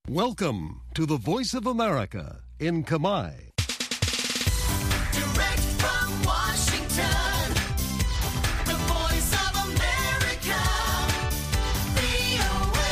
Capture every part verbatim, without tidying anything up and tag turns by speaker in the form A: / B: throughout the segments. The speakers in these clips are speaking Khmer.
A: Welcome to the Voice of America in Khmer.
B: Direct from Washington, the Voice of America, វី អូ เอ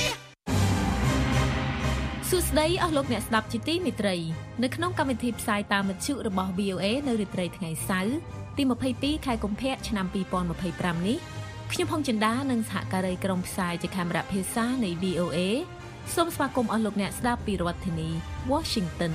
C: សួស្តីអស់លោកអ្នកស្ដាប់ជាទីមេត្រីនៅក្នុងកម្មវិធីផ្សាយតាមវិទ្យុរបស់ វី អូ เอ នៅរាត្រីថ្ងៃសៅរ៍ទីยี่สิบสองខែកុម្ភៈឆ្នាំยี่สิบยี่สิบห้าនេះខ្ញុំហុងចិន្តានិងសហការីក្រុមផ្សាយជាកាមេរ៉ាភាសានៃ វី អូ เอ សូមស្វាគមន៍អស់លោកអ្នកស្ដាប់ពីរដ្ឋធានី Washington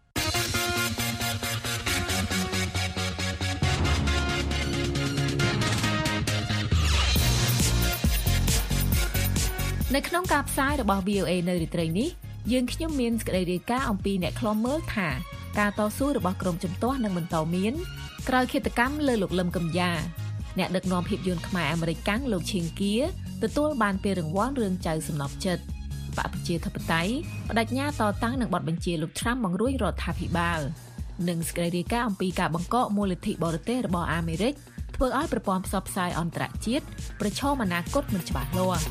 C: នៅក្នុងការផ្សាយរបស់ វី អូ เอ នៅរាត្រីនេះយើងខ្ញុំមានសេចក្តីរាយការណ៍អំពីអ្នកខ្លំមើលថាការតស៊ូរបស់ក្រុមជំទាស់នឹងបន្តមានក្រោយឃាតកម្មលើលោកលឹមកំយ៉ាអ្នកដឹកនាំភាពយន្តខ្មែរអាមេរិកកាំងលោកឈៀងគៀទទួលបានពានរង្វាន់រឿងចៅសំណប់ចិត្តបកប្រជាធិបតេយ្យបដិញ្ញាតតាំងនឹងបទបញ្ជាលោកត្រាំបង្រួញរដ្ឋាភិបាលនិងសេចក្តីរាយការណ៍អំពីការបង្កកមូលនិធិបរទេសរបស់អាមេរិកធ្វើឲ្យប្រព័ន្ធផ្សព្វផ្សាយអន្តរជាតិប្រឈមអនាគតមិនច្បាស់លាស់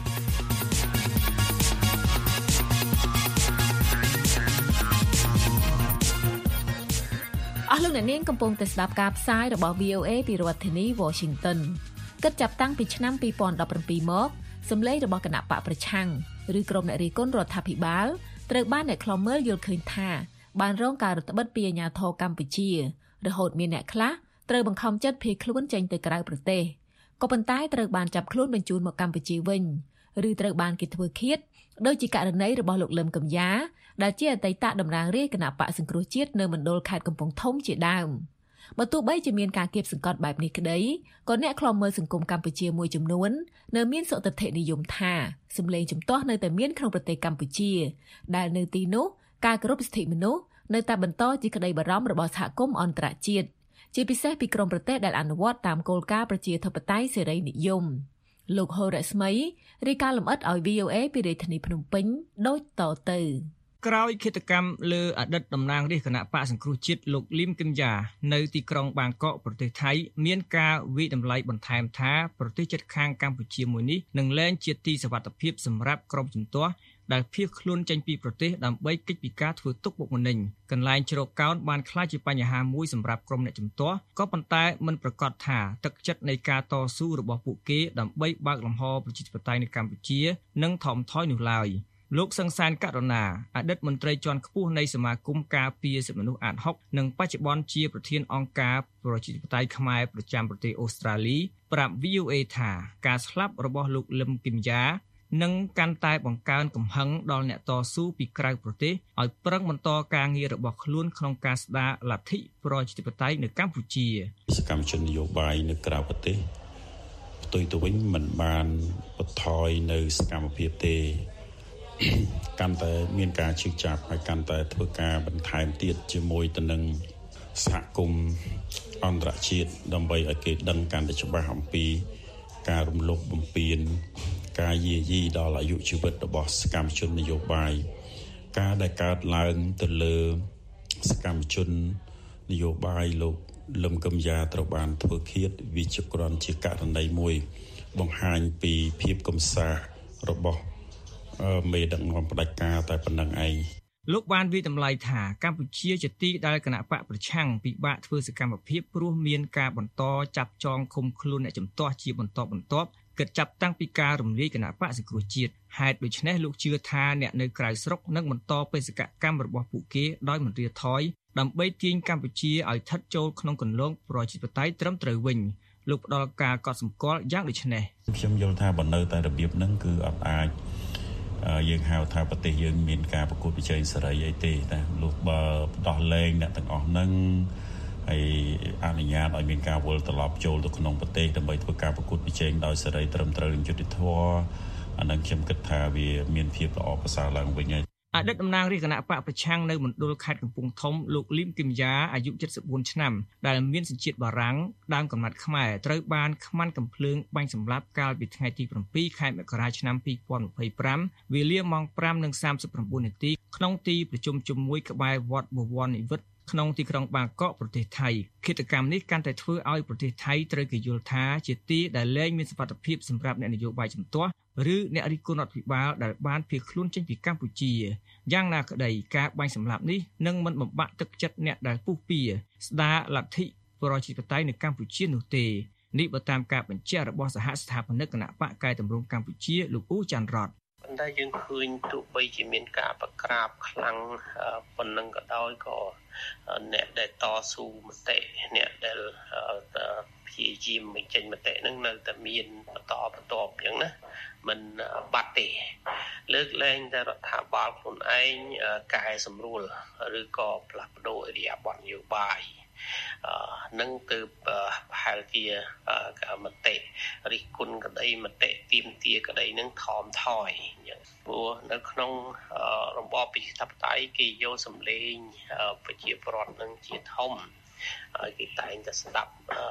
C: អស់លោកអ្នកនាងកំពុងតែស្ដាប់ការផ្សាយរបស់ វី អូ เอ ពីរដ្ឋធានី Washington គិតចាប់តាំងពីឆ្នាំยี่สิบสิบเจ็ดមកសម្លេងរបស់គណៈបកប្រឆាំងឬក្រុមអ្នករិះគន់រដ្ឋាភិបាលត្រូវបានអ្នកខ្លំមើលយល់ឃើញថាបានរងការរឹតបន្តឹងពីអាជ្ញាធរកម្ពុជារហូតមានអ្នកខ្លះត្រូវបង្ខំចិត្តភៀសខ្លួនចេញទៅក្រៅប្រទេសក៏ប៉ុន្តែត្រូវបានចាប់ខ្លួនបញ្ជូនមកកម្ពុជាវិញឬត្រូវបានគេធ្វើឃាតដោយជាករណីរបស់លោកលឹមកំយ៉ាដែលជាអតីតតំណាងរាជគណៈបកសង្គ្រោះជាតិនៅមណ្ឌលខេត្តកំពង់ធំជាដើមបើទោះបីជាមានការគៀបសង្កត់បែបនេះក្តីក៏អ្នកខ្លំមើលសង្គមកម្ពុជាមួយចំនួននៅមានសុទិដ្ឋិនិយមថាសម្លេងជំទាស់នៅតែមានក្នុងប្រទេសកម្ពុជាដែលនៅទីនោះការគោរពសិទ្ធិមនុស្សនៅតែបន្តជាក្តីបារម្ភរបស់សហគមន៍អន្តរជាតិជាពិសេសពីក្រុមប្រទេសដែលអនុវត្តតាមគោលការណ៍ប្រជាធិបតេយ្យសេរីនិយមលោកហូរ៉ាស្មីរាយការណ៍លម្អិតឲ្យ វី អូ เอ ពីរាជធានីភ្នំពេញដូចតទៅ
D: ក្រោយឃាតកម្មលើអតីតតំណាងរាជគណៈបកសង្គ្រោះជាតិលោកលឹមគឹមយ៉ានៅទីក្រុងបាងកកប្រទេសថៃមានការវិតម្លៃបន្ថែមថាប្រទេសជិតខាងកម្ពុជាមួយនេះនឹងលែងជាទីសុវត្ថិភាពសម្រាប់ក្រុមជំទាស់ដែលភៀសខ្លួនចេញពីប្រទេសដើម្បីគេចពីការធ្វើទុកបុកម្នេញកន្លែងជ្រកកោនបានក្លាយជាបញ្ហាមួយសម្រាប់ក្រុមអ្នកជំទាស់ក៏ប៉ុន្តែមិនប្រកាសថាទឹកចិត្តនៃការតស៊ូរបស់ពួកគេដើម្បីបើកលំហប្រជាធិបតេយ្យនៅកម្ពុជានឹងថមថយនោះឡើយលោកសង្សានករុណាអតីតមន្ត្រីជាន់ខ្ពស់នៃសមាគមការពារសិទ្ធិមនុស្សអាតហុកនិងបច្ចុប្បន្នជាប្រធានអង្គការប្រជាធិបតេយ្យខ្មែរប្រចាំប្រទេសអូស្ត្រាលីប្រាប់ វី អូ เอ ថាការស្លាប់របស់លោកលឹមគឹមយ៉ានឹងកាន់តែបង្កើនកំហឹងដល់អ្នកតស៊ូពីក្រៅប្រទេសឲ្យប្រឹងបន្តការងាររបស់ខ្លួនក្នុងការស្ដារលទ្ធិប្រជាធិបតេយ្យនៅកម្ពុជា
E: សកម្មជននយោបាយនៅក្រៅប្រទេសផ្ទុយទៅវិញមិនបានបន្ថយនៅសកម្មភាពទេកាន់តែមានការជឿចាប់ហើយកាន់តែធ្វើការបន្ថែមទៀតជាមួយទៅនឹងសហគមន៍អន្តរជាតិដើម្បីឲ្យគេដឹងកាន់តែច្បាស់អំពីការរំលោភបំពានការយាយីដល់អាយុជីវិតរបស់សកម្មជននយោបាយការដែលកើតឡើងទៅលើសកម្មជននយោបាយលោកលឹមគឹមយ៉ាត្រូវបានធ្វើឃាតវាជាគ្រាន់ជាករណីមួយបង្ហាញពីភាពកំសាសរបស់មេដឹកនាំផ្ដាច់ការតែប៉ុណ្្នឹងឯង
D: លោកបានវិតម្លៃថាកម្ពុជាជាទីដែលគណៈបកប្រឆាំងពិបាកធ្វើសកម្មភាពព្រោះមានការបន្តចាប់ចងឃុំខ្លួនអ្នកជំទាស់ជាបន្តបន្ទាប់គិតចាប់តាំងពីការរំលាយគណៈបកសង្គ្រោះជាតិហេតុដូច្នេះលោកជឿថាអ្នកនៅក្រៅស្រុកនឹងបន្តបេសកកម្មរបស់ពួកគេដោយមិនរាថយដើម្បីទាញកម្ពុជាឲ្យស្ថិតចូលក្នុងគន្លងប្រជាធិបតេយ្យត្រឹមត្រូវវិញលោកផ្ដល់ការកត់សម្គាល់យ៉ាងដូចនេះ
E: ខ្ញុំយល់ថាបើនៅតែរបៀបហ្នឹងគឺអត់អាចយើងហៅថាប្រទេសយើងមានការប្រកួតប្រជែងសេរីអីទេតែលុះបើដោះលែងអ្នកទាំងអស់ហ្នឹងហើយអនុញ្ញាតឲ្យមានការវិលត្រឡប់ចូលទៅក្នុងប្រទេសដើម្បីធ្វើការប្រកួតប្រជែងដោយសេរីត្រឹមត្រូវនិងយុត្តិធម៌អានឹងខ្ញុំគិតថាវាមានភាពល្អប្រសើរឡើងវិញហើយ
D: អតីតតំណាងរាជគណៈបកប្រឆាំងនៅមណ្ឌលខេត្តកំពង់ធំលោកលឹមគឹមយ៉ាអាយុเจ็ดสิบสี่ឆ្នាំដែលមានសញ្ជាតិបារាំងដើមកំណត់ខ្មែរត្រូវបានខ្មាន់កំភ្លើងបាញ់សម្លាប់កាលពីថ្ងៃទី7ខែមករាឆ្នាំยี่สิบยี่สิบห้าវេលាម៉ោង five និង thirty-nine នាទីក្នុងទីប្រជុំជុំមួយក្បែរវត្តបវរនិវត្តខក្នុងទីក្រុងបាងកកប្រទេសថៃគិតកម្មនេះកាន់តែធ្វើឲ្យប្រទេសថៃត្រូវគេយល់ថាជាទីដែលលែងមានសុវត្ថិភាពសម្រាប់អ្នកនយោបាយជំទាស់ឬអ្នករិះគន់រដ្ឋាភិបាលដែលបានភៀសខ្លួនចេញពីកម្ពុជាយ៉ាងណាក្តីការបាញ់សម្លាប់នេះនឹងមិនបំបាក់ទឹកចិត្តអ្នកដែលពុះពៀស្ដារលទ្ធិប្រជាធិបតេយ្យនៅកម្ពុជានោះទេនេះបើតាមការបញ្ជាក់របស់សហស្ថាបនិកគណៈបកកែតម្រង់កម្ពុជាលោកអ៊ូច័ន្ទរត
F: ប៉ុន្តែយើងឃើញទោះបីជាមានការប្រក្រាបខ្លាំងប៉ុណ្ណឹងក៏ដោយក៏អ្នកដែលតស៊ូមតិអ្នកដែលព្យាយាមបញ្ចេញមតិហ្នឹងនៅតែមានបន្តបន្ទាប់អញ្ចឹងណាមិនបាត់ទេលើកលែងតែរដ្ឋាភិបាលខ្លួនឯងកែសម្រួលឬក៏ផ្លាស់ប្ដូរអរិយាប័ត្រនយោបាយនឹងទៅប្រហែលជាមតិរិះគន់ក្តីមតិទាមទារក្តីនឹងថមថយអញ្ចឹងព្រោះនៅក្នុងរបបប្រជាធិបតេយ្យគេយកសម្លេងប្រជាពលរដ្ឋនឹងជាធំហើយគេតែងតែស្ដាប់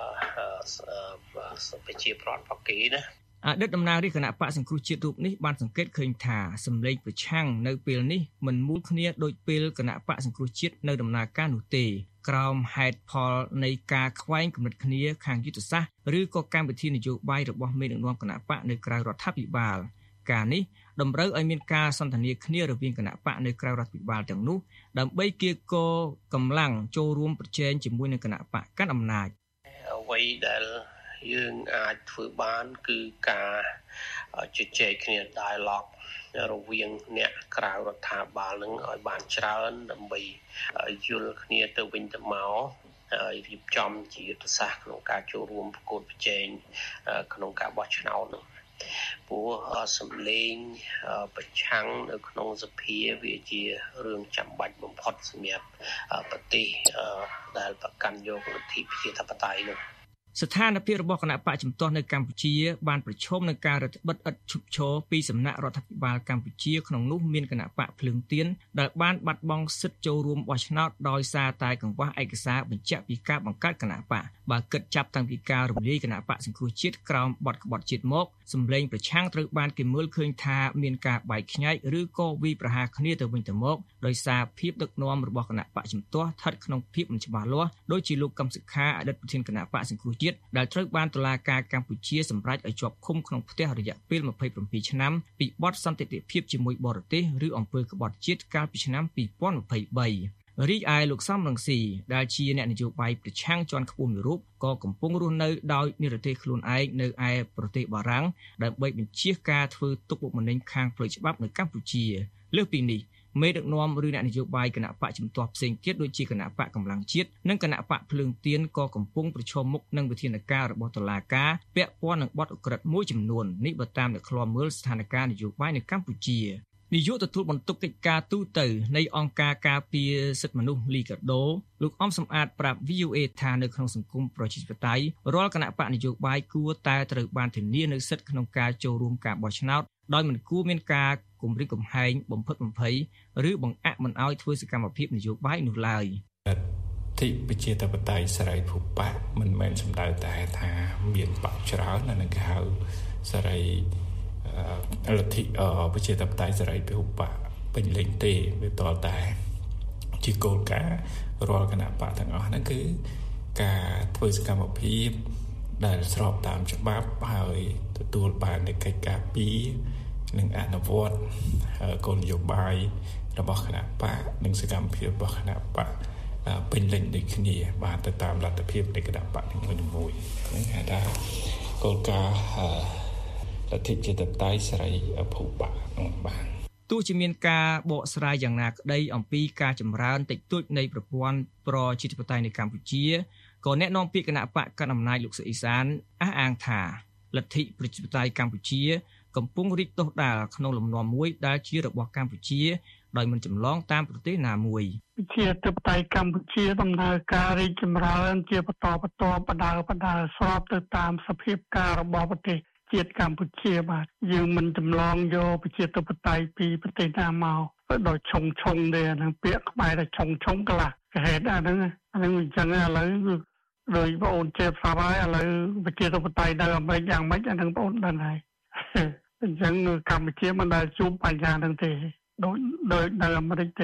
F: ប្រជាពលរដ្ឋរបស់គេណា
D: អតីតតំណាងរាជគណៈបកសង្គ្រោះជាតិរូបនេះបានសង្កេតឃើញថាសម្លេងប្រឆាំងនៅពេលនេះមិនមូលគ្នាដូចពេលគណៈបកសង្គ្រោះជាតិនៅដំណើរការនោះទេក្រោមហេតុផលនៃការខ្វែងគំនិតគ្នាខាងយុទ្ធសាស្ត្រឬក៏កម្មវិធីនយោបាយរបស់មេដឹកនាំគណៈបកនៅក្រៅរដ្ឋាភិបាលការនេះតម្រូវឲ្យមានការសន្ទនាគ្នារវាងគណៈបកនៅក្រៅរដ្ឋាភិបាលទាំងនោះដើម្បីគៀកកម្លាំងចូលរួមប្រជែងជាមួយនឹងគណៈបកកាន់អំណាច
F: អ្វីដែលយើងអាចធ្វើបានគឺការជជែកគ្នា dialogue រវាងអ្នកក្រៅរដ្ឋាភិបាលនឹងឲ្យបានច្រើនដើម្បីយល់គ្នាទៅវិញទៅមកហើយរៀបចំជាយុទ្ធសាស្ត្រក្នុងការចូលរួមប្រកួតប្រជែងក្នុងការបោះឆ្នោតនោះព្រោះសម្លេងប្រឆាំងនៅក្នុងសភាវាជារឿងចាំបាច់បំផុតសម្រាប់ប្រទេសដែលប្រកាន់យកលទ្ធិប្រជាធិបតេយ្យនោះ
D: ស្ថានភាពរបស់គណៈបកជំទាស់នៅកម្ពុជាបានប្រឈមនឹងការរឹតបន្តឹងឥតឈប់ឈរពីសំណាក់រដ្ឋាភិបាលកម្ពុជាក្នុងនោះមានគណៈបកភ្លើងទៀនដែលបានបាត់បង់សិទ្ធិចូលរួមបោះឆ្នោតដោយសារតែកង្វះឯកសារបញ្ជាក់ពីការបង្កើតគណៈបកបើគិតចាប់តាំងពីការរំលាយគណៈបកសង្គ្រោះជាតិក្រោមបទក្បត់ជាតិមកសម្លេងប្រឆាំងត្រូវបានគេមើលឃើញថាមានការបែកខ្ញែកឬក៏វាយប្រហារគ្នាទៅវិញទៅមកដោយសារភាពដឹកនាំរបស់គណៈបកជំទាស់ស្ថិតក្នុងភាពមិនច្បាស់លាស់ដោយជាលោកកឹមសុខាអតីតប្រធានគណៈបកសង្គ្រោះជាតិដែលត្រូវបានតុលាការកម្ពុជាសម្រេចឲ្យជាប់ឃុំក្នុងផ្ទះរយៈពេលម្ភៃប្រាំពីរឆ្នាំពីបទសន្តិភាពជាមួយបរទេសឬអំពើក្បត់ជាតិកាលពីឆ្នាំពីរពាន់ម្ភៃបីរីឯលោកសំរងស៊ីដែលជាអ្នកនយោបាយប្រឆាំងជាន់ខ្ពស់មួយរូបក៏កំពុងរស់នៅដោយនិរទេសខ្លួនឯងនៅឯប្រទេសបារាំងដើម្បីបញ្ជៀសការធ្វើទុកបុកម្នេញខាងផ្លូវច្បាប់នៅកម្ពុជាលើសពីនេះមេដឹកនាំឬអ្នកនយោបាយគណៈបកជំទាស់ផ្សេងទៀតដូចជាគណៈបកកម្លាំងជាតិនិងគណៈបកភ្លើងទៀនក៏កំពុងប្រឈមមុខនឹងវិធានការរបស់តុលាការពាក់ព័ន្ធនឹងបទឧក្រិដ្ឋមួយចំនួននេះបើតាមអ្នកឃ្លាំមើលស្ថានភាពនយោបាយនៅកម្ពុជានាយកទទួលបន្ទុកកិច្ចការទូតនៃអង្គការការពារសិទ្ធិមនុស្សលីកាដូលោកអំសំអាតប្រាប់ វី អូ អេ ថានៅក្នុងសង្គមប្រជាធិបតេយ្យរាល់គណៈបកនយោបាយគួរតែត្រូវបានធានានូវសិទ្ធិក្នុងការចូលរួមការបោះឆ្នោតដោយមិនគួរមានការគំរាមកំហែងបំផិតបំភ័យឬបង្អាក់មិនឲ្យធ្វើសកម្មភាពនយោបាយនោះឡើយ
G: ទីប្រជាធិបតេយ្យសេរីភូបៈមិនមែនសំដៅតែថាមានបកច្រើនអានឹងគេហៅសេរីលទ្ធិប្រជាធិបតេយ្យសេរីពហុបកពេញលេញទេវាតលតែជាគោលការណ៍រាល់គណៈបកទាំងអស់ហ្នឹងគឺការធ្វើសកម្មភាពដែលស្របតាមច្បាប់ហើយទទួលបាននូវកិច្ចការពីនិងអនុវត្តគោលនយោបាយរបស់គណៈបកនិងសកម្មភាពរបស់គណៈបកពេញលេញដូចគ្នាបានទៅតាមលទ្ធភាពនៃគណៈបកនីមួយៗហ្នឹងហៅថាគោលការណ៍លទ្ធិប្រជាធិបតេយ្យសេរីភូបៈនោះបាន
D: ទោះជាមានការបកស្រាយយ៉ាងណាក្តីអំពីការចម្រើនតិចតួចនៃប្រព័ន្ធប្រជាធិបតេយ្យនៅកម្ពុជាក៏អ្នកនាំពាក្យគណៈបកកណ្ដាលអំណាចលោកសុអេសានអះអាងថាលទ្ធិប្រជាធិបតេយ្យកម្ពុជាកំពុងរីកដុះដាលក្នុងលំនាំមួយដែលជារបស់កម្ពុជាដោយមិនចម្លងតាមប្រទេសណាមួយ
H: ប្រជាធិបតេយ្យកម្ពុជាដំណើរការរីកចម្រើនជាបន្តបន្ទាប់បដាបដាស្របទៅតាមសភាពការរបស់ប្រទេសជាតិកម្ពុជាបាទយើងមិនចម្លងយកប្រជាធិបតេយ្យពីប្រទេសណាមកដោយឆុងឆុងទេអានឹងពាក្យខ្មែរថាឆុងឆុងកន្លះកហេតុអាហ្នឹងអាហ្នឹងអញ្ចឹងឥឡូវដោយបងអូនជេបស្រាប់ហើយឥឡូវប្រជាធិបតេយ្យនៅអាមេរិកយ៉ាងម៉េចអាហ្នឹងបងអូនដឹងហើយអញ្ចឹងកម្ពុជាមិនដែលជួបបញ្ហាហ្នឹងទេដោយដោយនៅអាមេរិកទេបាទ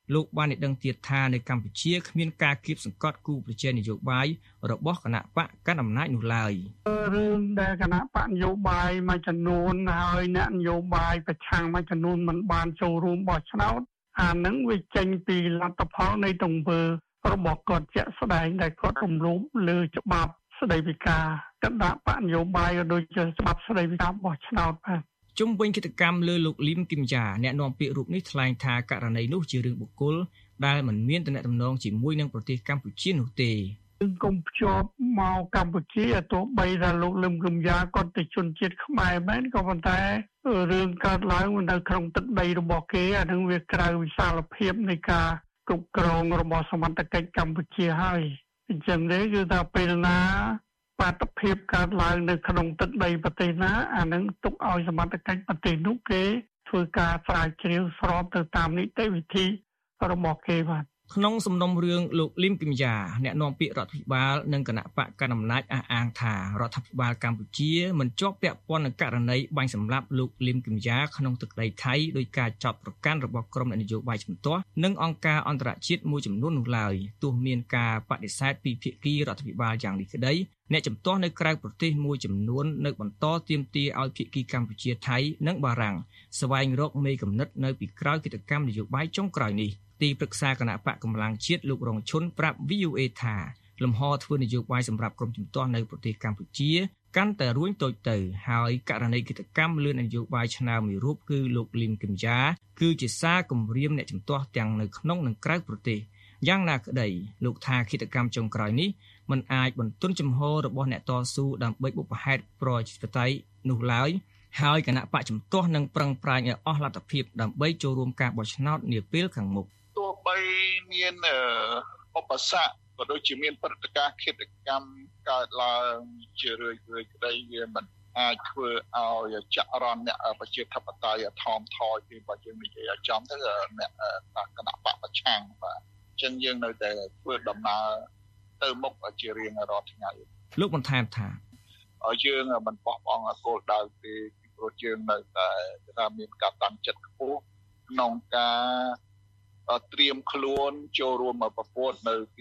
D: លោកបានឲ្យដឹងទៀតថានៅកម្ពុជាគ្មានការគៀបសង្កត់គូប្រជែងនយោបាយរបស់គណៈបកកណ្ដាលអំណាចនោះឡើយ
H: រឿងដែលគណៈបកនយោបាយមួយចំនួនហើយអ្នកនយោបាយប្រឆាំងមួយចំនួនមិនបានចូលរួមបោះឆ្នោតអានឹងវាចេញពីលទ្ធផលនៃទង្វើរបស់គាត់ជាក់ស្ដែងដែលគាត់រំលោភលើច្បាប់ស្តីពីការគណៈបកនយោបាយក៏ដូចជាច្បាប់ស្តីពីការបោះឆ្នោតបាទ
D: ជុំវិញកិច្ចកម្មលើលោកលីមគឹមយ៉ាអ្នកនាំពាក្យរូបនេះថ្លែងថាករណីនោះជារឿងបុគ្គលដែលមិនមានទំនាក់ទំនងជាមួយនឹងប្រទេសកម្ពុជានោះទេ
H: គឺកុំភ្ជាប់មកកម្ពុជាទោះបីថាលោកលឹមគឹមយ៉ាគាត់ទៅជនជាតិខ្មែរមែនក៏ប៉ុន្តែរឿងកើតឡើងនៅក្នុងទឹកដីរបស់គេអានឹងវាក្រៅវិសាលភាពនៃការគ្រប់គ្រងរបស់សមត្ថកិច្ចកម្ពុជាហើយអញ្ចឹងទេគឺថាពេលណាបាតុភិបកើតឡើងនៅក្នុងទឹកដីប្រទេសណាអានឹងទុកឲ្យសមត្ថកិច្ចប្រទេសនោះគេធ្វើការស្រាវជ្រាវស្របទៅតាមនីតិវិធីរបស់គេបាទ
D: ក្នុងសំណុំរឿងលោកលីមគឹមយ៉ាអ្នកនាំពាក្យរដ្ឋាភិបាលនិងគណៈបកកណ្ដាលអំណាចអះអាងថារដ្ឋាភិបាលកម្ពុជាមិនជាប់ពាក់ព័ន្ធនឹងករណីបាញ់សម្លាប់លោកលីមគឹមយ៉ាក្នុងទឹកដីថៃដោយការចាប់ប្រកាន់របស់ក្រុមអ្នកនយោបាយជំទាស់និងអង្គការអន្តរជាតិមួយចំនួននោះឡើយទោះមានការបដិសេធពីភាគីរដ្ឋាភិបាលយ៉ាងនេះក្តីអ្នកជំទាស់នៅក្រៅប្រទេសមួយចំនួននៅបន្តទាមទារឲ្យភាគីកម្ពុជាថៃនិងបារាំងស្វែងរកមេកំណត់នៅពីក្រោយកិច្ចកម្មនយោបាយចុងក្រោយនេះទីប្រឹក្សាគណៈបកកម្លាំងជាតិលោករងឈុនប្រាប់ វី អូ អេ ថាលំហធ្វើនយោបាយសម្រាប់ក្រុមជំទាស់នៅប្រទេសកម្ពុជាកាន់តែរួញតូចទៅហើយករណីកិច្ចកម្មលឿននយោបាយឆ្នើមមួយរូបគឺលោកលីមគឹមយ៉ាគឺជាសារគំរាមអ្នកជំទាស់ទាំងនៅក្នុងនិងក្រៅប្រទេសយ៉ាងណាក្តីលោកថាកិច្ចកម្មចុងក្រោយនេះមិនអាចបន្ទន់ចំហរបស់អ្នកតស៊ូដើម្បីបុព្វហេតុប្រជាធិបតេយ្យនោះឡើយហើយគណៈបកជំទាស់នឹងប្រឹងប្រែងឲ្យអស់លទ្ធភាពដើម្បីចូលរួមការបោះឆ្នោតនាពេលខាងមុខ
I: ទោះបីមានឧបសគ្គក៏ដូចជាមានព្រឹត្តិការណ៍ឃាតកម្មកើតឡើងជារឿយៗក្តីវាមិនអាចធ្វើឲ្យចរន្តអ្នកប្រជាធិបតេយ្យថមថយពីបើយើងនិយាយឲ្យចំទៅអ្នកគណៈបកប្រឆាំងបាទអញ្ចឹងយើងនៅតែធ្វើដំណើរទៅមុខជារៀងរាល់ថ្ងៃ
D: លោកបន្ថែមថា
I: ឲ្យយើងមិនបោះបង់គោលដៅទេពីព្រោះយើងនៅតែថាមានការតាំងចិត្តខ្ពស់ក្នុងការត្រៀមខ្លួនចូលរួមមកប្រកួតនៅ2027 2028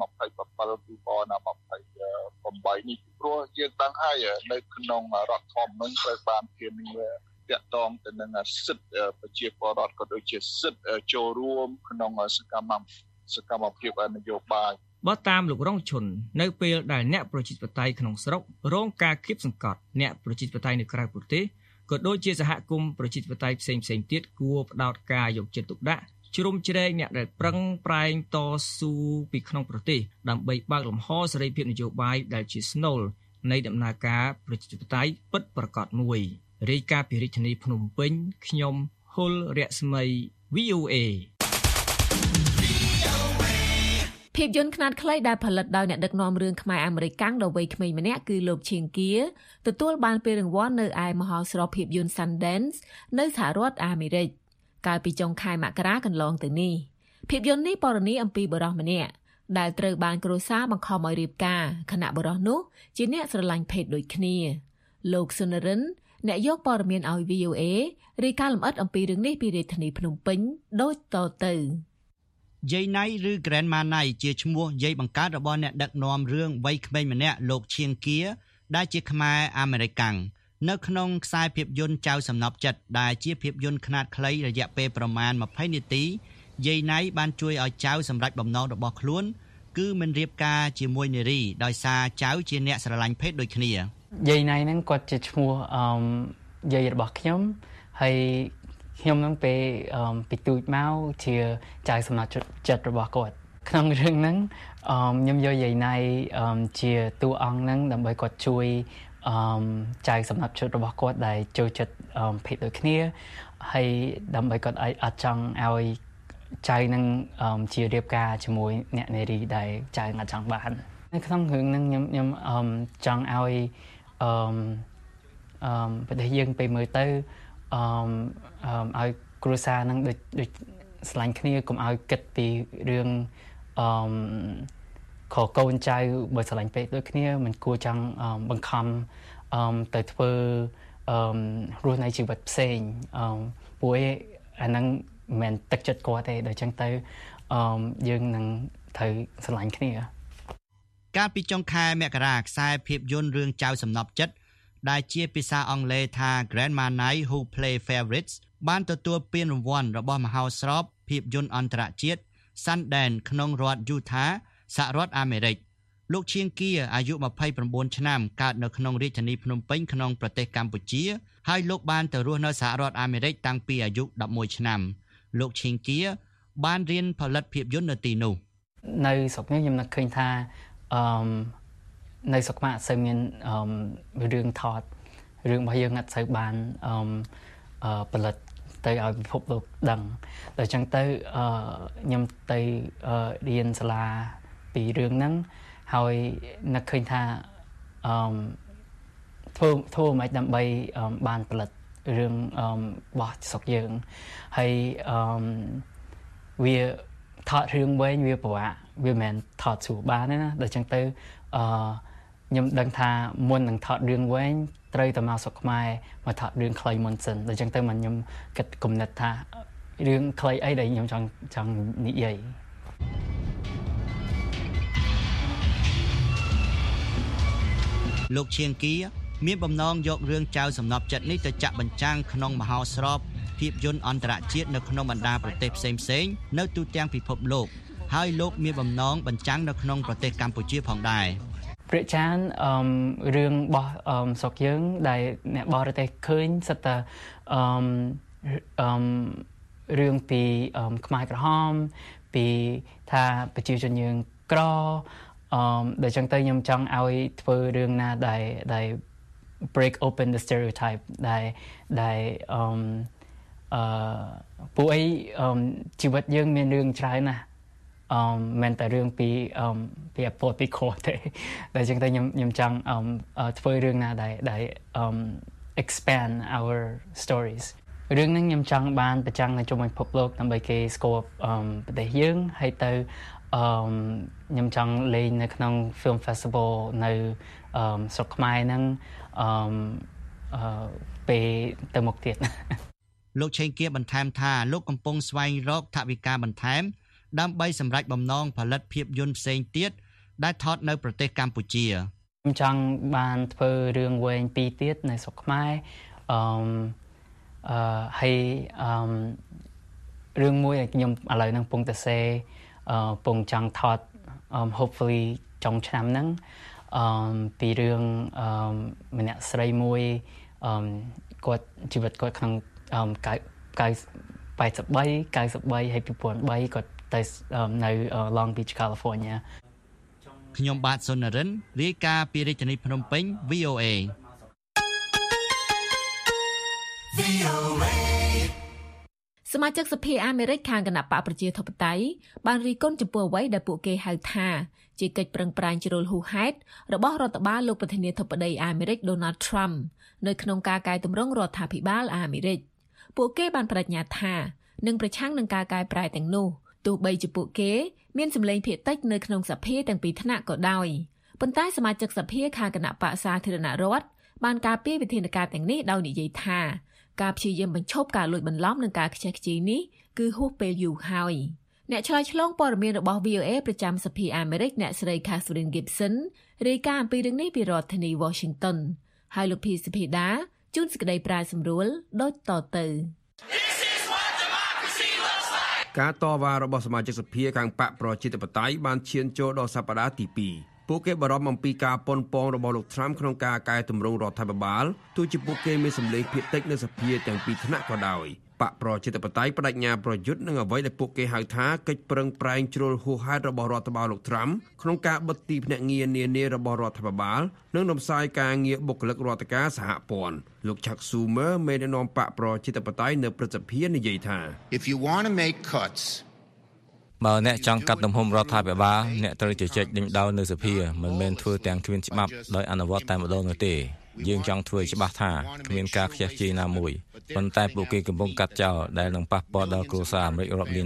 I: នេះព្រោះយើងដឹងហើយនៅក្នុងរដ្ឋធម្មនុញ្ញត្រូវបានធានាទាក់ទងទៅនឹងសិទ្ធិប្រជាពលរដ្ឋក៏ដូចជាសិទ្ធិចូលរួមក្នុងសកម្មសកម្មភាពនយោបាយ
D: បើតាមលោករងឈុននៅពេលដែលអ្នកប្រជាធិបតេយ្យក្នុងស្រុករងការគៀបសង្កត់អ្នកប្រជាធិបតេយ្យនៅក្រៅប្រទេសក៏ដូចជាសហគមន៍ប្រជាធិបតេយ្យផ្សេងផ្សេងទៀតគួរផ្ដោតការយកចិត្តទុកដាក់ជ្រុំជ្រែងអ្នកដែលប្រឹងប្រែងតស៊ូពីក្នុងប្រទេសដើម្បីបើកលំហសេរីភាពនយោបាយដែលជាស្នូលនៃដំណើរការប្រជាធិបតេយ្យពិតប្រាកដមួយរាយការណ៍ពីរាជធានីភ្នំពេញខ្ញុំហុលរស្មី វី អូ អេ
C: ភាពយន្តខ្នាតខ្លីដែលផលិតដោយអ្នកដឹកនាំរឿងខ្មែរអាមេរិកកាំងដ៏វ័យក្មេងម្នាក់គឺលោកឈៀងគៀទទួលបានពានរង្វាន់នៅឯមហោស្រពភាពយន្ត Sundance នៅសហរដ្ឋអាមេរិកកាលពីចុងខែមករាកន្លងទៅនេះភាពយន្តនេះពណ៌នាអំពីបុរសម្នាក់ដែលត្រូវបានគ្រួសារបង្ខំឲ្យរៀបការខណៈបុរសនោះជាអ្នកស្រឡាញ់ភេទដូចគ្នាលោកសុនរិនអ្នកយកព័ត៌មានឲ្យ វី អូ អេ រាយការណ៍លម្អិតអំពីរឿងនេះពីរាជធានីភ្នំពេញដូចតទៅ
J: យាយណៃឬ Grandma ណៃជាឈ្មោះយាយបង្កើតរបស់អ្នកដឹកនាំរឿងវ័យក្មេងម្នាក់លោកឈៀងគៀដែលជាខ្មែរអាមេរិកកាំងនៅក្នុងខ្សែភាពយន្តចៅសំណប់ចិត្តដែលជាភាពយន្តខ្នាតខ្លីរយៈពេលប្រមាណ20នាទីយាយណៃបានជួយឲ្យចៅសម្រេចបំណងរបស់ខ្លួនគឺមិនរៀបការជាមួយនារីដោយសារចៅជាអ្នកស្រឡាញ់ភេទដូចគ្នា
K: យាយណៃហ្នឹងគាត់ជាឈ្មោះអឺយាយរបស់ខ្ញុំហើយខ្ញុំនឹងពេលពីទូចមកជាចៅសំណប់ចិត្តរបស់គាត់ក្នុងរឿងហ្នឹងខ្ញុំយកយាយណៃជាតួអង្គហ្នឹងដើម្បីគាត់ជួយអឺចៅសំណាប់ចិត្តរបស់គាត់ដែលចូលចិត្តភេទដូចគ្នាហើយដើម្បីគាត់អត់ចង់ឲ្យចៅនឹងជារៀបការជាមួយអ្នកនារីដែលចៅអត់ចង់បាននៅក្នុងរឿងហ្នឹងខ្ញុំខ្ញុំអឺចង់ឲ្យអឺអឺប្រទេសយើងពេលមើលទៅអឺអឺឲ្យគ្រួសារហ្នឹងដូចដូចស្លាញ់គ្នាកុំឲ្យគិតពីរឿងអឺខកូនចៅបើស្រឡាញ់ពេកដូចគ្នាមិនគួរចង់បង្ខំទៅធ្វើរស់នៅជីវិតផ្សេងព្រោះអាហ្នឹងមិនទឹកចិត្តគាត់ទេដូចចឹងទៅអឺយើងនឹងត្រូវស្រឡាញ់គ្នា
J: កាលពីចុងខែមករាខ្សែភាពយន្តរឿងចៅសំណប់ចិត្តដែលជាភាសាអង់គ្លេសថា Grandma Night Who Play Favorites បានទទួលពានរង្វាន់របស់មហោស្រពភាពយន្តអន្តរជាតិ Sundance ក្នុងរដ្ឋ Utah សហរដ្ឋអាមេរិកលោកឈៀងគៀអាយុម្ភៃប្រាំបួនឆ្នាំកើតនៅក្នុងរាជធានីភ្នំពេញក្នុងប្រទេសកម្ពុជាហើយលោកបានទៅរស់នៅសហរដ្ឋអាមេរិកតាំងពីអាយុដប់មួយឆ្នាំលោកឈៀងគៀបានរៀនផលិតភាពយន្តនៅទីនោះ
K: នៅស្រុកនេះខ្ញុំនឹកឃើញថាអឺនៅស្រុកខ្មែរអត់សូវមានអឺរឿងថតរឿងរបស់យើងអត់សូវបានអឺផលិតទៅឲ្យពិភពលោកដឹងដល់ចឹងទៅអឺខ្ញុំទៅរៀនសាលាពីរឿងហ្នឹងហើយនឹកឃើញថាអឺធ្វើធ្វើមិនដើម្បីបានផលិតរឿងរបស់ស្រុកយើងហើយអឺវាថតរឿងវែងវាពិបាកវាមិនមែនថតស្រួលបានទេណាដល់ចឹងទៅអឺខ្ញុំដឹងថាមុននឹងថតរឿងវែងត្រូវតែមកស្រុកខ្មែរមកថតរឿងខ្លីមុនសិនដល់ចឹងទៅមកខ្ញុំគិតគំនិតថារឿងខ្លីអីដែលខ្ញុំចង់ចង់និយាយ
J: លោកឈៀងគីមានបំណងយករឿងចៅសំណប់ចិត្តនេះទៅចាក់បញ្ចាំងក្នុងមហោស្រពភាពយន្តអន្តរជាតិនៅក្នុងបណ្ដាប្រទេសផ្សេងៗនៅទូទាំងពិភពលោកហើយលោកមានបំណងបញ្ចាំងនៅក្នុងប្រទេសកម្ពុជាផងដែរ
K: ព្រះចានអឺរឿងរបស់អឺស្រុកយើងដែលអ្នកបរទេសឃើញសិតតែអឺអឺរឿងពីអឺខ្មែរក្រហមពីថាប្រជាជនយើងក្រអឺដែលចឹងទៅខ្ញុំចង់ឲ្យធ្វើរឿងណាដែលដែល break open the stereotype ដែលដែលអឺអឺពួកអីអឺជីវិតយើងមានរឿងច្រើនណាស់អឺមិនតែរឿងពីអឺពីអពតពីខោទេតែចឹងទៅខ្ញុំខ្ញុំចង់អឺធ្វើរឿងណាដែលដែលអឺ expand our stories រឿងហ្នឹងខ្ញុំចង់បានប្រចាំងនៅជុំវិញពិភពលោកដើម្បីគេស្គាល់អឺប្រទេសយើងហើយទៅអឺខ្ញុំចង់លេងនៅក្នុង film festival នៅអឺស្រុកខ្មែរហ្នឹងអឺអឺពេលទៅមុខទៀត
J: លោកឆេងគៀបន្ថែមថាលោកកំពុងស្វែងរកថវិកាបន្ថែមដើម្បីសម្រេចបំណងផលិតភាពយន្តផ្សេងទៀតដែលថតនៅប្រទេសកម្ពុជា
K: ខ្ញុំចង់បានធ្វើរឿងវែងពីរទៀតនៅស្រុកខ្មែរអឺអឺហើយអឺរឿងមួយដែលខ្ញុំឥឡូវហ្នឹងកំពុងតែសេអឺកំពុងចង់ថត hopefully ចុងឆ្នាំហ្នឹងអឺពីរឿងអឺម្នាក់ស្រីមួយអឺគាត់ជីវិតគាត់ក្នុងអឺប៉ែតសិបបី កៅសិបបីហើយពីរពាន់បីគាត់ទៅនៅ Long Beach California
J: ខ្ញុំបាទសុននរិនរាយការណ៍ពីរាជធានីភ្នំពេញ វី អូ អេ
B: វី អូ អេ
C: សមាជិកសភាអាមេរិកខាងគណៈបកប្រជាធិបតេយ្យបានរិះគន់ចំពោះអ្វីដែលពួកគេហៅថាជាកិច្ចប្រឹងប្រែងជ្រុលហួសហេតុរបស់រដ្ឋបាលលោកប្រធានាធិបតីអាមេរិក Donald Trump នៅក្នុងការកែតម្រង់រដ្ឋាភិបាលអាមេរិកពួកគេបានបដិញ្ញាថានឹងប្រឆាំងនឹងការកែប្រែទាំងនោះទោះបីជាពួកគេមានសម្លេងភាគតិចនៅក្នុងសភាទាំងពីរថ្នាក់ក៏ដោយប៉ុន្តែសមាជិកសភាខាងគណៈបកសាធារណរដ្ឋបានការពារវិធានការទាំងនេះដោយនិយាយថាការព្យាយាមបញ្ឈប់ការលួចបន្លំនិងការខ្ជះខ្ជាយនេះគឺហួសពេលយូរហើយអ្នកឆ្លើយឆ្លងព័ត៌មានរបស់ វី អូ អេ ប្រចាំសភាអាមេរិកអ្នកស្រី Catherine Gibson រាយការណ៍អំពីរឿងនេះពីរដ្ឋធានី Washington ហើយលោកភីសុភីដាជួនសេចក្តីប្រាយសម្រួលដូចតទៅ
L: ការតវ៉ារបស់សមាជិកសភាខាងបកប្រជាធិបតេយ្យបានឈានចូលដល់សប្តាហ៍ទីពីរពួកគេបារម្ភអំពីការប៉ុនប៉ងរបស់លោក Trump ក្នុងការកែតម្រង់រដ្ឋាភិបាលទោះជាពួកគេមានសម្លេងភាគតិចនៅសភាទាំងពីរថ្នាក់ក៏ដោយបកប្រជាធិបតេយ្យបដិញ្ញាប្រយុទ្ធនឹងអ្វីដែលពួកគេហៅថាកិច្ចប្រឹងប្រែងជ្រុលហួសហេតុរបស់រដ្ឋបាលលោក Trump ក្នុងការបិទទីភ្នាក់ងារនានារបស់រដ្ឋាភិបាលនិងរំសាយការងារបុគ្គលិករដ្ឋការសហព័ន្ធលោក Chuck Schumer មេដឹកនាំបកប្រជាធិបតេយ្យនៅព្រឹទ្ធសភានិយាយថា
M: If you want to make cuts
N: បើអ្នកចង់កាត់ទំហំរដ្ឋាភិបាលអ្នកត្រូវជជែកដេញដោលនៅសភាមិនមែនធ្វើទាំងគ្មានច្បាប់ដោយអនុវត្តតែម្ដងនោះទេយើងចង់ធ្វើច្បាស់ថាគ្មានការខ្ជះខ្ជាយណាមួយប៉ុន្តែពួកគេកំពុងកាត់ចោលដែលនឹងប៉ះពាល់ដល់គ្រួសារអាមេរិករាប់លាននាក់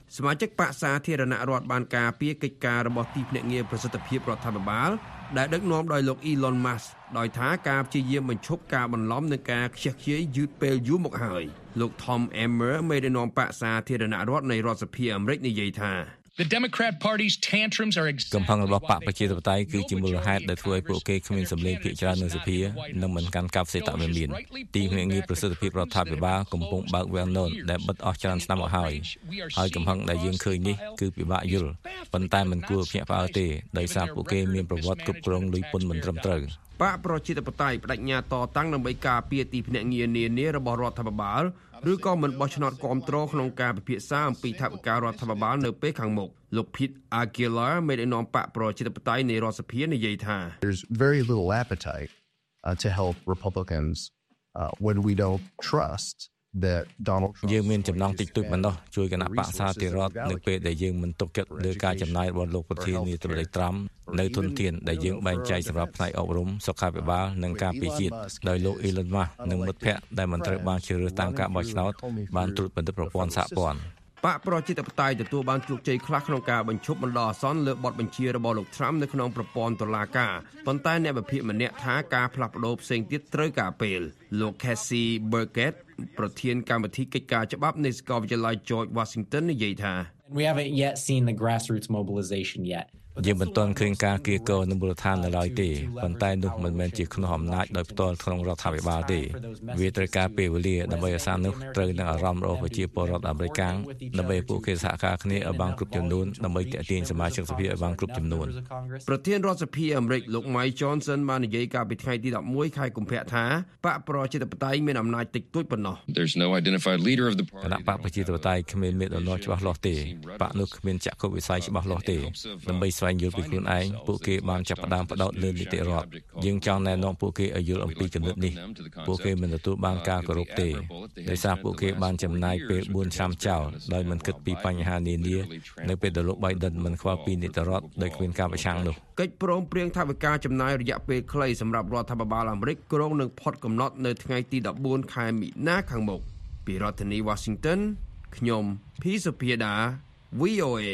L: សមាជិកបកសាធារណរដ្ឋបានការពារកិច្ចការរបស់ទីភ្នាក់ងារប្រសិទ្ធភាពរដ្ឋាភិបាលដែលដឹកនាំដោយលោក Elon Musk ដោយថាការព្យាយាមបញ្ឈប់ការបន្លំនិងការខ្ជះខ្ជាយយឺតពេលយូរមកហើយលោក Tom Emmer មេដឹកនាំបកសាធារណរដ្ឋនៃរដ្ឋសភាអាមេរិកនិយាយថា
O: The Democrat Party's tantrums are
N: កំផឹងរបស់បកប្រជាធិបតេយ្យគឺជាមូលហេតុដែលធ្វើឲ្យពួកគេគ្មានសម្លេងភាគច្រើននៅសភានិងមិនកាន់កាប់សេតវិមានទីភ្នាក់ងារប្រសិទ្ធភាពរដ្ឋាភិបាលកំពុងបើកវាំងណូនដែលបិទអស់ច្រើនឆ្នាំមកហើយហើយកំផឹងដែលយើងឃើញនេះគឺពិបាកយល់ប៉ុន្តែមិនគួរភ្ញាក់ផ្អើលទេដោយសារពួកគេមានប្រវត្តិគ្រប់គ្រងលុយពន្ធមិនត្រឹមត្រូវ
L: បកប្រជាធិបតេយ្យបដិញ្ញាតតាំងដើម្បីការពារទីភ្នាក់ងារនានារបស់រដ្ឋាភិបាលឬក៏មិនបោះឆ្នោតគ្រប់គ្រងក្នុងការពិភាក្សាអំពីថវិការដ្ឋាភិបាលនៅពេលខាងមុខលោក Pete Aguilar មេដឹកនាំបកប្រជាធិបតេយ្យនៃរដ្ឋសភានិយាយថា
P: There's very little appetite uh, to help Republicans uh, when we don't trust that Donald Trump
N: យើងមានចំណងតិចតួចប៉ុណ្ណោះជួយគណៈបកសាធារណរដ្ឋនៅពេលដែលយើងមិនទុកចិត្តលើការចំណាយរបស់លោកប្រធានាធិបតីត្រាំនៅធនធានដែលយើងបែងចែកសម្រាប់ផ្នែកអប់រំសុខាភិបាលនិងការពារជាតិដោយលោក Elon Musk និងមិត្តភ័ក្តិដែលមិនត្រូវបានជ្រើសរើសតាមការបោះឆ្នោតបានត្រួតពិនិត្យប្រព័ន្ធសហព័ន្ធ
L: បកប្រជាធិបតេយ្យទទួលបានជោគជ័យខ្លះក្នុងការបញ្ឈប់បណ្ដោះអាសន្នលើបទបញ្ជារបស់លោក Trump នៅក្នុងប្រព័ន្ធតុលាការប៉ុន្តែអ្នកវិភាគម្នាក់ថាការផ្លាស់ប្ដូរផ្សេងទៀតត្រូវការពេលលោក Casey Burkett ប្រធានកម្មវិធីកិច្ចការច្បាប់នៃសាកលវិទ្យាល័យ George Washington និយាយថា
Q: We haven't yet seen the grassroots mobilization yet
N: យើងមិនទាន់ឃើញការគៀកនៅមូលដ្ឋាននៅឡើយទេប៉ុន្តែនោះមិនមែនជាក្នុងអំណាចដោយផ្ទាល់ក្នុងរដ្ឋាភិបាលទេវាត្រូវការពេលវេលាដើម្បីឲ្យសារនោះត្រូវនឹងអារម្មណ៍របស់ប្រជាពលរដ្ឋអាមេរិកដើម្បីពួកគេសហការគ្នាឲ្យបានគ្រប់ចំនួនដើម្បីទាក់ទាញសមាជិកសភាឲ្យបានគ្រប់ចំនួន
L: ប្រធានរដ្ឋសភាអាមេរិកលោក Mike Johnson បាននិយាយកាលពីថ្ងៃទី11ខែកុម្ភៈថាបកប្រជាធិបតេយ្យមានអំណាចតិចតួចប៉ុណ្ណោះ
R: There's no identified leader of the party
N: គណៈបកប្រជាធិបតេយ្យគ្មានមេដឹកនាំច្បាស់លាស់ទេបកនោះគ្មានចក្ខុវិស័យច្បាស់លាស់ទេដើម្បីស្វែងយល់ពីខ្លួនឯងពួកគេបានចាប់ផ្ដើមផ្ដោតលើនីតិរដ្ឋយើងចង់ណែនាំពួកគេឲ្យយល់អំពីគំនិតនេះពួកគេមិនទទួលបានការគោរពទេដោយសារពួកគេបានចំណាយពេលbốnឆ្នាំចោលដោយមិនគិតពីបញ្ហានានានៅពេលដែលលោក Biden មិនខ្វល់ពីនីតិរដ្ឋដោយគ្មានការប្រឆាំងនោះ
L: កិច្ចព្រមព្រៀងថវិកាចំណាយរយៈពេលខ្លីសម្រាប់រដ្ឋាភិបាលអាមេរិកគ្រោងនឹងផុតកំណត់នៅថ្ងៃទី14ខែមិនិនាខាងមុខពីរដ្ឋធានី Washington ខ្ញុំ P សុភាដា V O A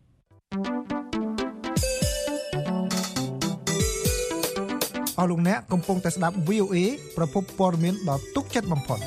S: អស់លោកអ្នកកំពុងតែស្ដាប់ V O A ប្រភពព័ត៌មានដ៏ទុកចិត្តបំផុត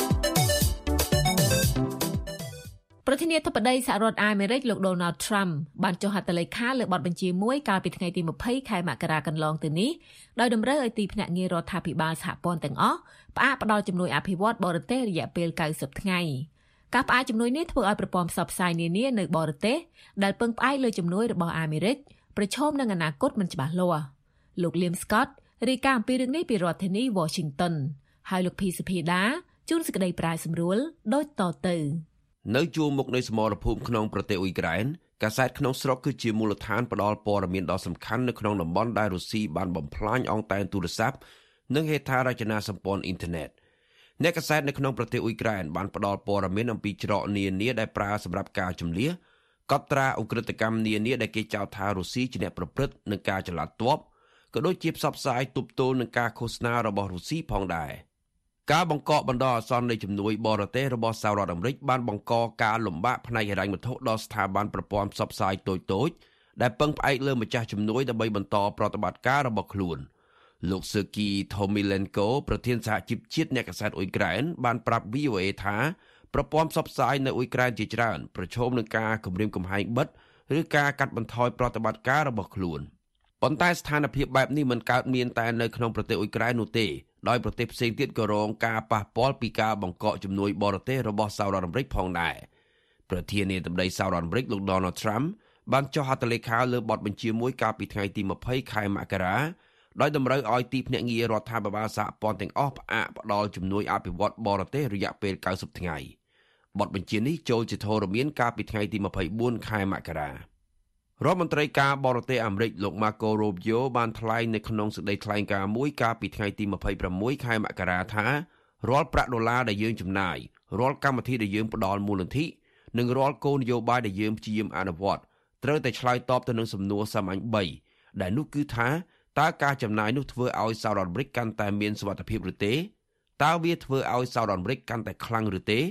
C: ប្រធានាធិបតីសហរដ្ឋអាមេរិកលោក Donald Trump បានចុះហត្ថលេខាលើបទបញ្ជាមួយកាលពីថ្ងៃទី20ខែមករាកន្លងទៅនេះដោយតម្រូវឲ្យទីភ្នាក់ងាររដ្ឋាភិបាលសហព័ន្ធទាំងអស់ផ្អាកផ្តល់ជំនួយអភិវឌ្ឍបរទេសរយៈពេល90ថ្ងៃការផ្អាកជំនួយនេះធ្វើឲ្យប្រព័ន្ធផ្សព្វផ្សាយនានានៅបរទេសដែលពឹងផ្អែកលើជំនួយរបស់អាមេរិកប្រឈមនឹងអនាគតមិនច្បាស់លាស់លោក Liam Scott រាយការណ៍អំពីរឿងនេះពីរដ្ឋធានី Washington ហើយលោក P សុភាដាជួនសេចក្តីប្រាយសម្រួលដូចតទៅ
L: នៅជួរមុខនៃសមរភូមិក្នុងប្រទេសអ៊ុយក្រែនកាសែតក្នុងស្រុកគឺជាមូលដ្ឋានផ្ដល់ព័ត៌មានដ៏សំខាន់នៅក្នុងតំបន់ដែលរុស្ស៊ីបានបំផ្លាញអង់តែនទូរស័ព្ទនិងហេដ្ឋារចនាសម្ព័ន្ធអ៊ីនធឺណិតអ្នកកាសែតនៅក្នុងប្រទេសអ៊ុយក្រែនបានផ្ដល់ព័ត៌មានអំពីច្រកនានាដែលប្រើសម្រាប់ការជម្លៀសកត់ត្រាអ ுக ្រិតកម្មនានាដែលគេចោទថារុស្ស៊ីជាអ្នកប្រព្រឹត្តនឹងការចល័តទ័ពក៏ដូចជាផ្សព្វផ្សាយទប់ទល់នឹងការឃោសនារបស់រុស្ស៊ីផងដែរការបង្កកបណ្ដោះអាសន្ននៃជំនួយបរទេសរបស់សហរដ្ឋអាមេរិកបានបង្កការលំបាកផ្នែកហិរញ្ញវត្ថុដល់ស្ថាប័នប្រព័ន្ធផ្សព្វផ្សាយតូចៗដែលពឹងផ្អែកលើម្ចាស់ជំនួយដើម្បីបន្តប្រតិបត្តិការរបស់ខ្លួនលោក Sergei Tomilenko ប្រធានសហជីពជាតិអ្នកកាសែតអ៊ុយក្រែនបានប្រាប់ V O A ថាប្រព័ន្ធផ្សព្វផ្សាយនៅអ៊ុយក្រែនជាច្រើនប្រឈមនឹងការគំរាមកំហែងបិទឬការកាត់បន្ថយប្រតិបត្តិការរបស់ខ្លួនប៉ុន្តែស្ថានភាពបែបនេះមិនកើតមានតែនៅក្នុងប្រទេសអ៊ុយក្រែននោះទេដោយប្រទេសផ្សេងទៀតក៏រងការប៉ះពាល់ពីការបង្កកជំនួយបរទេសរបស់សហរដ្ឋអាមេរិកផងដែរប្រធានាធិបតីសហរដ្ឋអាមេរិកលោក Donald Trump បានចុះហត្ថលេខាលើបទបញ្ជាមួយកាលពីថ្ងៃទី20ខែមករាដោយតម្រូវឲ្យទីភ្នាក់ងាររដ្ឋាភិបាលសហព័ន្ធទាំងអស់ផ្អាកផ្ដល់ជំនួយអភិវឌ្ឍបរទេសរយៈពេល90ថ្ងៃបទបញ្ជានេះចូលជាធរមានកាលពីថ្ងៃទី24ខែមករារដ្ឋមន្ត្រីការបរទេសអាមេរិកលោក Marco Rubio បានថ្លែងនៅក្នុងសេចក្តីថ្លែងការណ៍មួយកាលពីថ្ងៃទី26ខែមករាថារាល់ប្រាក់ដុល្លារដែលយើងចំណាយរាល់កម្មវិធីដែលយើងផ្ដល់មូលនិធិនិងរាល់គោលនយោបាយដែលយើងព្យាយាមអនុវត្តត្រូវតែឆ្លើយតបទៅនឹងសំណួរសាមញ្ញ3ដែលនោះគឺថាតើការចំណាយនោះធ្វើឲ្យសហរដ្ឋអាមេរិកកាន់តែមានសុវត្ថិភាពឬទេតើវាធ្វើឲ្យសហរដ្ឋអាមេរិកកាន់តែខ្លាំងឬទេ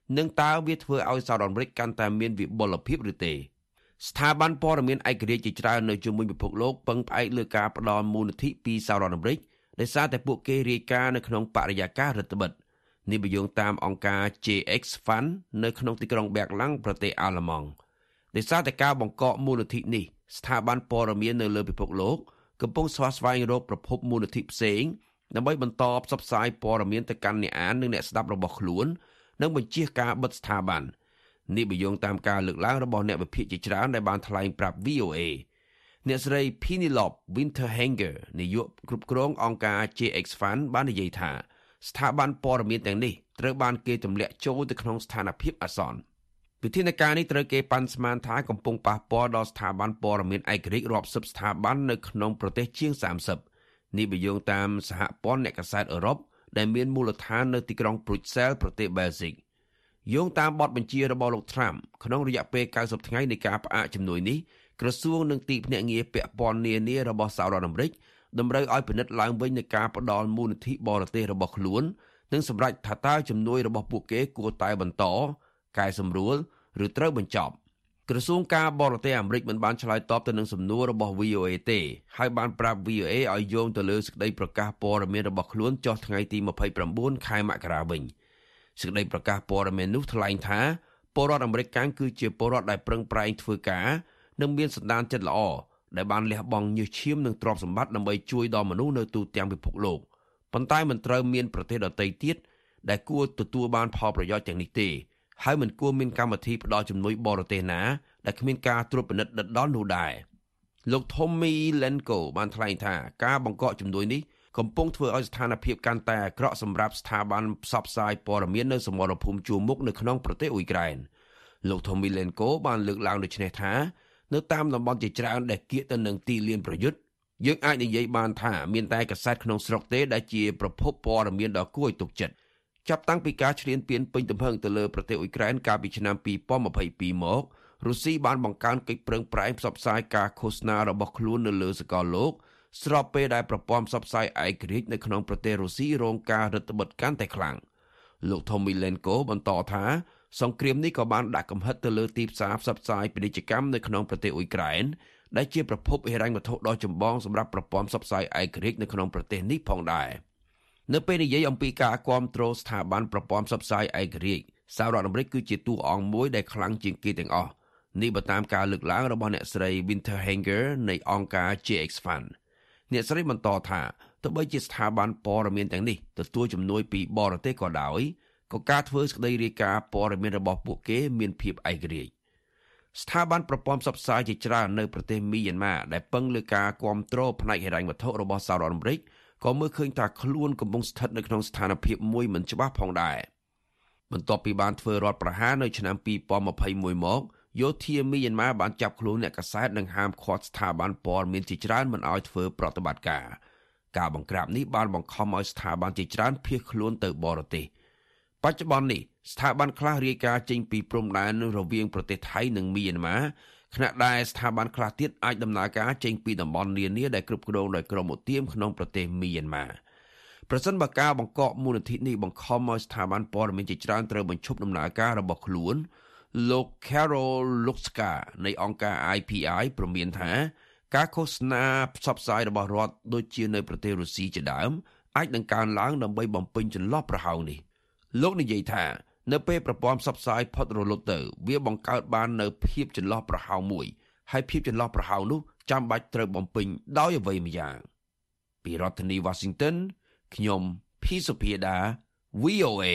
L: នឹងតើវាធ្វើឲ្យសហរដ្ឋអាមេរិកកាន់តែមានវិបុលភាពឬទេស្ថាប័នព័ត៌មានឯករាជ្យជាច្រើននៅជុំវិញពិភពលោកពឹងផ្អែកលើការផ្ដល់មូលនិធិពីសហរដ្ឋអាមេរិកដោយសារតែពួកគេរាយការណ៍នៅក្នុងបរិយាកាសរដ្ឋបិទនេះបញ្យងតាមអង្គការ J X Fund នៅក្នុងទីក្រុងបែកឡាំងប្រទេសអាល្លឺម៉ង់ដោយសារតែការបង្កកមូលនិធិនេះស្ថាប័នព័ត៌មាននៅលើពិភពលោកកំពុងស្វែងស្វែងរកប្រភពមូលនិធិផ្សេងដើម្បីបន្តផ្សព្វផ្សាយព័ត៌មានទៅកាន់អ្នកអាននិងអ្នកស្ដាប់របស់ខ្លួននិងបញ្ជាការបិទស្ថាប័ននេះបញ្យងតាមការលើកឡើងរបស់អ្នកវិភាគជាច្រើនដែលបានថ្លែងប្រាប់ V O A អ្នកស្រី Penelope Winterhanger នាយកគ្រប់គ្រងអង្គការ J X Fund បាននិយាយថាស្ថាប័នព័ត៌មានទាំងនេះត្រូវបានគេទម្លាក់ចូលទៅក្នុងស្ថានភាពអាសន្នវិធានការនេះត្រូវគេប៉ាន់ស្មានថាកំពុងប៉ះពាល់ដល់ស្ថាប័នព័ត៌មានឯករាជ្យរាប់សិបស្ថាប័ននៅក្នុងប្រទេសជាងសាមសិបនេះបញ្យងតាមសហព័ន្ធអ្នកកាសែតអឺរ៉ុបដែលមានមូលដ្ឋាននៅទីក្រុង Brussels ប្រទេស Belgium យោងតាមបទបញ្ជារបស់លោក Trump ក្នុងរយៈពេលកៅសិបថ្ងៃនៃការផ្អាកជំនួយនេះក្រសួងនិងទីភ្នាក់ងារពាក់ព័ន្ធនានារបស់សហរដ្ឋអាមេរិកតម្រូវឲ្យពិនិត្យឡើងវិញនូវការផ្ដល់មូលនិធិបរទេសរបស់ខ្លួននិងសម្រេចថាតើជំនួយរបស់ពួកគេគួរតែបន្តកែសម្រួលឬត្រូវបញ្ចប់ក្រសួងការបរទេសអាមេរិកមិនបានឆ្លើយតបទៅនឹងសំណួររបស់ V O A ទេហើយបានប្រាប់ V O A ឲ្យយោងទៅលើសេចក្តីប្រកាសព័ត៌មានរបស់ខ្លួនចុះថ្ងៃទីម្ភៃប្រាំបួនខែមករាវិញសេចក្តីប្រកាសព័ត៌មាននោះថ្លែងថាពលរដ្ឋអាមេរិកកាំងគឺជាពលរដ្ឋដែលប្រឹងប្រែងធ្វើការនិងមានសន្តានចិត្តល្អដែលបានលះបង់ញើសឈាមនិងទ្រព្យសម្បត្តិដើម្បីជួយដល់មនុស្សនៅទូទាំងពិភពលោកប៉ុន្តែមិនត្រូវមានប្រទេសដទៃទៀតដែលគួរទទួលបានផលប្រយោជន៍ទាំងនេះទេហើយមិនគួរមានកម្មវិធីផ្ដល់ជំនួយបរទេសណាដែលគ្មានការត្រួតពិនិត្យដិតដល់នោះដែរលោក Tommy Lenko បានថ្លែងថាការបង្កកជំនួយនេះកំពុងធ្វើឲ្យស្ថានភាពកាន់តែអាក្រក់សម្រាប់ស្ថាប័នផ្សព្វផ្សាយព័ត៌មាននៅសមរភូមិជួរមុខនៅក្នុងប្រទេសអ៊ុយក្រែនលោក Tommy Lenko បានលើកឡើងដូចនេះថានៅតាមតំបន់ជាច្រើនដែលគៀកទៅនឹងទីលានប្រយុទ្ធយើងអាចនិយាយបានថាមានតែកាសែតក្នុងស្រុកទេដែលជាប្រភពព័ត៌មានដ៏គួរឲ្យទុកចិត្តចាប់តាំងពីការឈ្លានពានពេញទំហឹងទៅលើប្រទេសអ៊ុយក្រែនកាលពីឆ្នាំពីរពាន់ម្ភៃពីរមករុស្ស៊ីបានបង្កើនកិច្ចប្រឹងប្រែងផ្សព្វផ្សាយការឃោសនារបស់ខ្លួននៅលើសកលលោកស្របពេលដែលប្រព័ន្ធផ្សព្វផ្សាយឯករាជ្យនៅក្នុងប្រទេសរុស្ស៊ីរងការរឹតបន្តឹងកាន់តែខ្លាំងលោក Tommy Lenko បន្តថាសង្គ្រាមនេះក៏បានដាក់កំហិតទៅលើទីផ្សារផ្សព្វផ្សាយពាណិជ្ជកម្មនៅក្នុងប្រទេសអ៊ុយក្រែនដែលជាប្រភពហិរញ្ញវត្ថុដ៏ចម្បងសម្រាប់ប្រព័ន្ធផ្សព្វផ្សាយឯករាជ្យនៅក្នុងប្រទេសនេះផងដែរនៅពេលនិយាយអំពីការគាំទ្រស្ថាប័នប្រព័ន្ធផ្សព្វផ្សាយឯករាជ្យសហរដ្ឋអាមេរិកគឺជាតួអង្គមួយដែលខ្លាំងជាងគេទាំងអស់នេះបើតាមការលើកឡើងរបស់អ្នកស្រី Winterhanger នៃអង្គការ J X Fund អ្នកស្រីបន្តថាទោះបីជាស្ថាប័នព័ត៌មានទាំងនេះទទួលជំនួយពីបរទេសក៏ដោយក៏ការធ្វើសេចក្តីរាយការណ៍ព័ត៌មានរបស់ពួកគេមានភាពឯករាជ្យស្ថាប័នប្រព័ន្ធផ្សព្វផ្សាយជាច្រើននៅប្រទេសមីយ៉ាន់ម៉ាដែលពឹងលើការគាំទ្រផ្នែកហិរញ្ញវត្ថុរបស់សហរដ្ឋអាមេរិកក៏មើលឃើញថាខ្លួនកំពុងស្ថិតនៅក្នុងស្ថានភាពមួយមិនច្បាស់ផងដែរបន្ទាប់ពីបានធ្វើរដ្ឋប្រហារនៅឆ្នាំពីរពាន់ម្ភៃមួយមកយោធាមីយ៉ាន់ម៉ាបានចាប់ខ្លួនអ្នកកាសែតនិងហាមឃាត់ស្ថាប័នព័ត៌មានជាច្រើនមិនឲ្យធ្វើប្រតិបត្តិការការបង្ក្រាបនេះបានបង្ខំឲ្យស្ថាប័នជាច្រើនភៀសខ្លួនទៅបរទេសបច្ចុប្បន្ននេះស្ថាប័នខ្លះរាយការណ៍ចេញពីព្រំដែនរវាងប្រទេសថៃនិងមីយ៉ាន់ម៉ាខណៈដែលស្ថាប័នខ្លះទៀតអាចដំណើរការចេញពីតំបន់នានាដែលគ្រប់គ្រងដោយក្រុមឧទាមក្នុងប្រទេសមីយ៉ាន់ម៉ាប្រសិនបើការបង្កកមូលនិធិនេះបង្ខំឲ្យស្ថាប័នព័ត៌មានជាច្រើនត្រូវបញ្ឈប់ដំណើរការរបស់ខ្លួនលោក Carol Luxka នៃអង្គការ I P I ព្រមានថាការឃោសនាផ្សព្វផ្សាយរបស់រដ្ឋដូចជានៅប្រទេសរុស្ស៊ីជាដើមអាចនឹងកើនឡើងដើម្បីបំពេញចន្លោះប្រហោងនេះលោកនិយាយថានៅពេលប្រព័ន្ធផ្សព្វផ្សាយផុតរលត់ទៅវាបង្កើតបាននៅភាពចន្លោះប្រហោងមួយហើយភាពចន្លោះប្រហោងនោះចាំបាច់ត្រូវបំពេញដោយអ្វីម្យ៉ាងពីរដ្ឋធានី Washington ខ្ញុំ P. Sophia V O A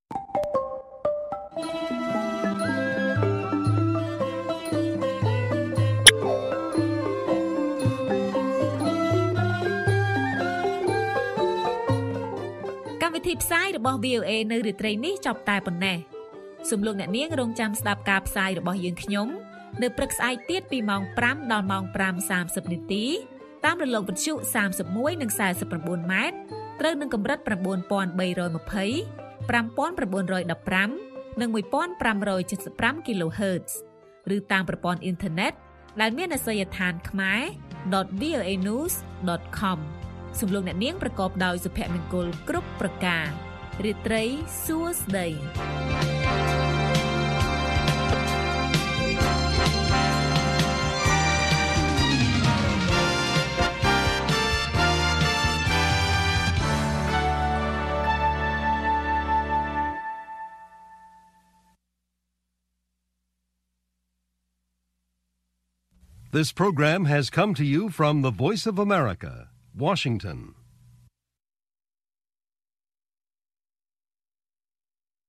C: វិធីផ្សាយរបស់ V O A នៅរាត្រីនេះចប់តែប៉ុណ្ណេះសូមលោកអ្នកនាងរងចាំស្ដាប់ការផ្សាយរបស់យើងខ្ញុំនៅព្រឹកស្អែកទៀតពីម៉ោងប្រាំដល់ម៉ោងប្រាំសាមសិបនាទីតាមរលកវិទ្យុសាមសិបមួយនិងសែសិប៩ម៉ែត្រត្រូវនឹងកម្រិត៩,៣២០ ៥,៩១៥ និងមួយពាន់ប្រាំរយเจ็ดสิบห้า kHz ឬតាមប្រព័ន្ធអ៊ីនធឺណិតដែលមានអាសយដ្ឋាន ខ្មែរ ដត វី អូ เอ นิวส์ ដត com សូមលោកអ្នកនាងប្រកបដោយសុភមង្គលគ្រប់ប្រការរាត្រីសួស្តី
A: This program has come to you from the Voice of America, Washington.